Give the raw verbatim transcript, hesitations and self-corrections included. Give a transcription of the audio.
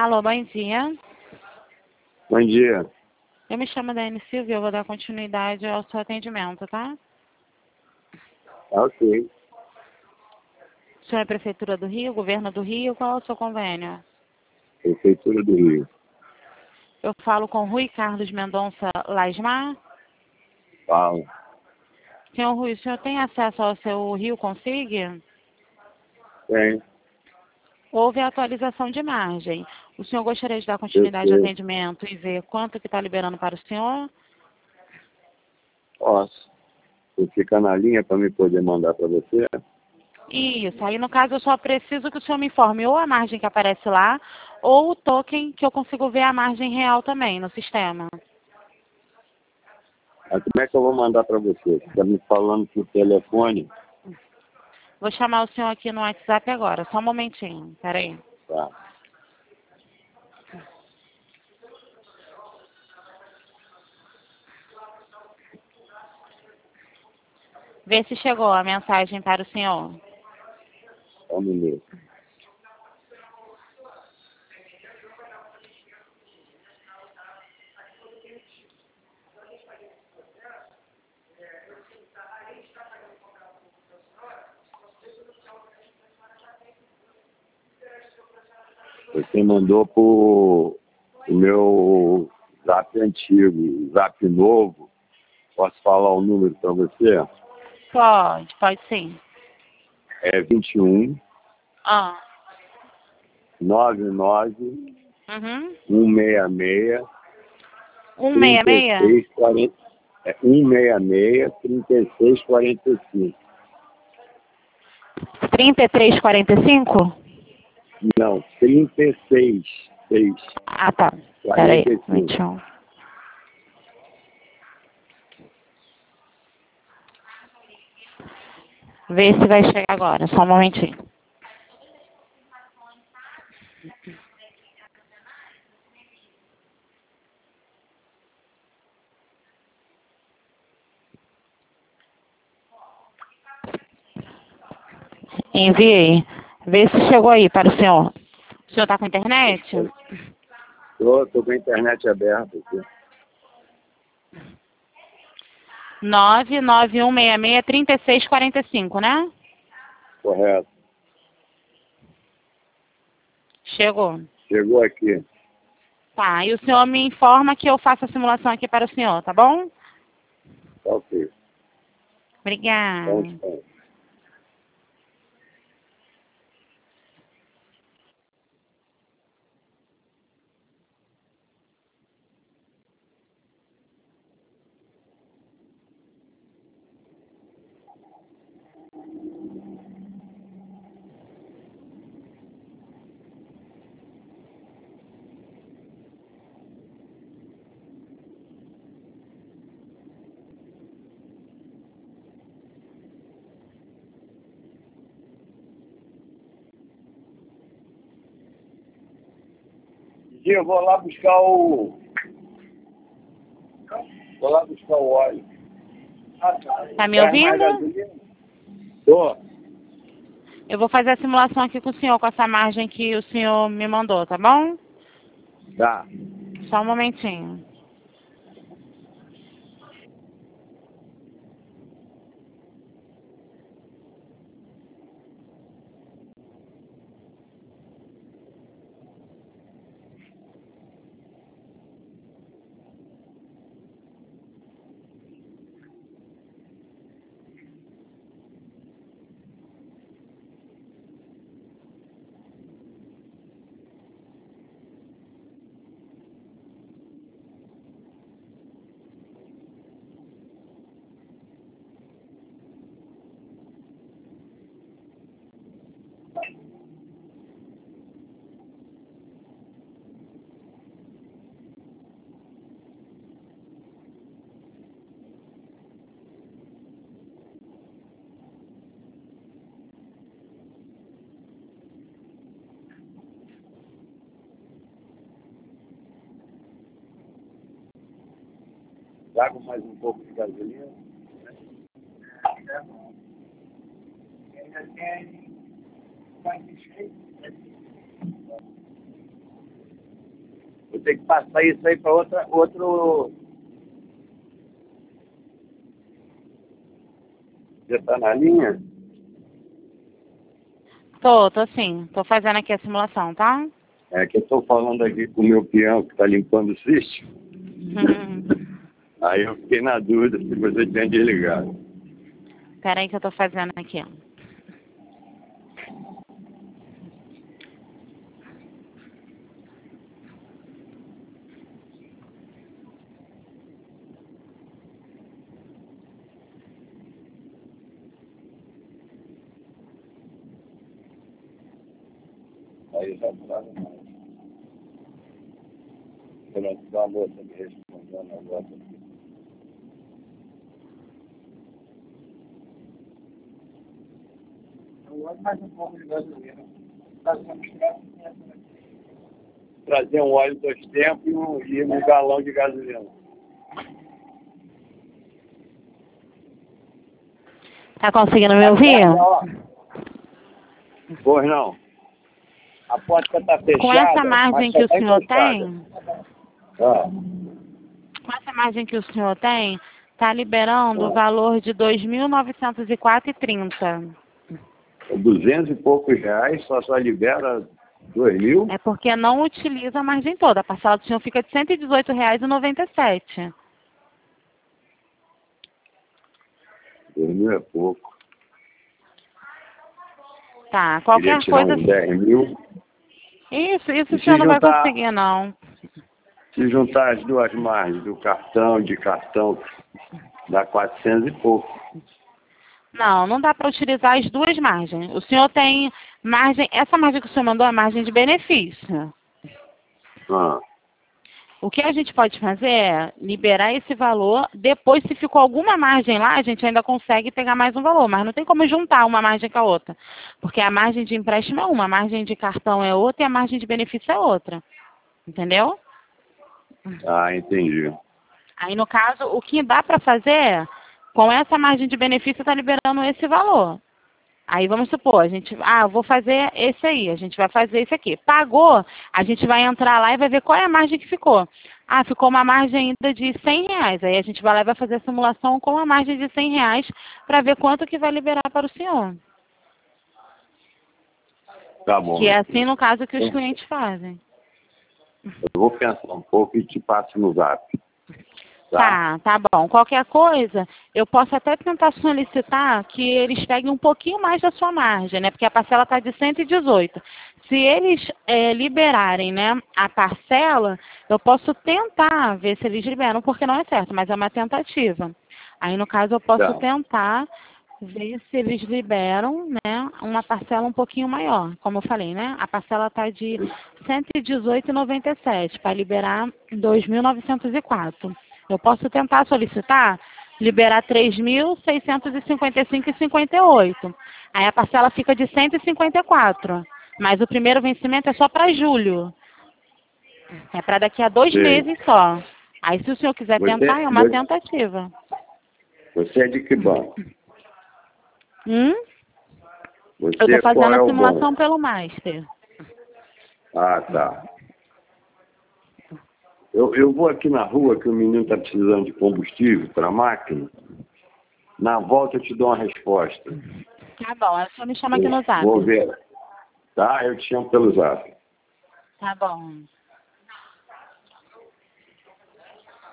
Alô, bom dia. Bom dia. Eu me chamo Dani Silva e eu vou dar continuidade ao seu atendimento, tá? Ok. O senhor é Prefeitura do Rio, Governo do Rio, qual é o seu convênio? Prefeitura do Rio. Eu falo com Rui Carlos Mendonça Lasmar. Fala. Senhor Rui, o senhor tem acesso ao seu Rio Config? Tem. Houve a atualização de margem. O senhor gostaria de dar continuidade ao atendimento e ver quanto que está liberando para o senhor? Posso. Você fica na linha para me poder mandar para você? Isso. Aí, no caso, eu só preciso que o senhor me informe ou a margem que aparece lá, ou o token que eu consigo ver a margem real também no sistema. Mas como é que eu vou mandar para você? Você está me falando por telefone? Vou chamar o senhor aqui no WhatsApp agora. Só um momentinho. Peraí. Tá. Vê se chegou a mensagem para o senhor. Só um minuto. Você mandou por o meu zap antigo, zap novo. Posso falar o número para você? Pode, pode sim. É vinte e um, Ah. nove nove, Uhum. um seis seis, um seis seis? quarenta, é, um seis seis, trinta e seis, quarenta e cinco. trinta e três quarenta e cinco? Não, trinta e seis, seis, Ah, tá. Peraí. quarenta e cinco. vinte e um. Vê se vai chegar agora. Só um momentinho. Enviei. Vê se chegou aí para o senhor. O senhor está com internet? Tô, tô com a internet aberta aqui. nove nove um seis seis, trinta e seis quarenta e cinco, né? Correto. Chegou. Chegou aqui. Tá, e o senhor me informa que eu faço a simulação aqui para o senhor, tá bom? Tá ok. Obrigada. Então, tá. Dia, eu vou lá buscar o... Vou lá buscar o óleo. Tá me Quer mais ouvindo? gasolina? Tô. Eu vou fazer a simulação aqui com o senhor, com essa margem que o senhor me mandou, tá bom? Tá. Só um momentinho. Trago mais um pouco de gasolina. Vou ter que passar isso aí para outra, outro... Você está na linha? Tô, tô sim. Tô fazendo aqui a simulação, tá? É que eu estou falando aqui com o meu peão que está limpando o sítio. Aí eu fiquei na dúvida se você tinha desligado. Espera aí que eu tô fazendo aqui. Aí já estava mais. Pronto, uma moça me respondeu um negócio aqui. Mais um pouco de gasolina. Trazer um óleo dois tempos e um, e um galão de gasolina. Tá conseguindo me ouvir? Pois não. A porta está fechada. Com essa margem que o senhor tem, ah. com essa margem que o senhor tem, tá liberando ah. o valor de dois mil novecentos e quatro reais e trinta centavos. duzentos e poucos reais, só só libera dois mil? É porque não utiliza a margem toda. A parcela do senhor fica de cento e dezoito reais e noventa e sete centavos. dois mil é pouco. Tá, qualquer Queria tirar coisa... uns dez mil. Isso, isso o senhor não vai conseguir, não. Se juntar as duas margens do cartão, de cartão, dá quatrocentos e pouco. Não, não dá para utilizar as duas margens. O senhor tem margem... Essa margem que o senhor mandou é a margem de benefício. Ah. O que a gente pode fazer é liberar esse valor, depois se ficou alguma margem lá, a gente ainda consegue pegar mais um valor, mas não tem como juntar uma margem com a outra, porque a margem de empréstimo é uma, a margem de cartão é outra e a margem de benefício é outra, entendeu? Ah, entendi. Aí no caso, o que dá para fazer, com essa margem de benefício está liberando esse valor. Aí vamos supor, a gente, ah, eu vou fazer esse aí, a gente vai fazer esse aqui. Pagou, a gente vai entrar lá e vai ver qual é a margem que ficou. Ah, ficou uma margem ainda de cem reais. Aí a gente vai lá e vai fazer a simulação com a margem de cem reais para ver quanto que vai liberar para o senhor. Tá bom. Que é assim no caso que os clientes fazem. Eu vou pensar um pouco e te passo no zap. Tá, tá bom. Qualquer coisa, eu posso até tentar solicitar que eles peguem um pouquinho mais da sua margem, né? Porque a parcela está de cento e dezoito. Se eles é, liberarem, né, a parcela, eu posso tentar ver se eles liberam, porque não é certo, mas é uma tentativa. Aí, no caso, eu posso Tá. tentar ver se eles liberam, né, uma parcela um pouquinho maior. Como eu falei, né? A parcela está de cento e dezoito reais e noventa e sete centavos para liberar dois mil novecentos e quatro. Eu posso tentar solicitar, liberar três mil seiscentos e cinquenta e cinco reais e cinquenta e oito centavos. Aí a parcela fica de cento e cinquenta e quatro. Mas o primeiro vencimento é só para julho. É para daqui a dois Sim. meses só. Aí se o senhor quiser você, tentar, é uma você, tentativa. Você é de que banco? Hum? Você Eu estou fazendo é a simulação banco? pelo Master. Ah, tá. Eu, eu vou aqui na rua que o menino está precisando de combustível para a máquina. Na volta eu te dou uma resposta. Tá bom, aí o senhor me chama aqui no zap. Vou ver. Tá, eu te chamo pelo zap. Tá bom.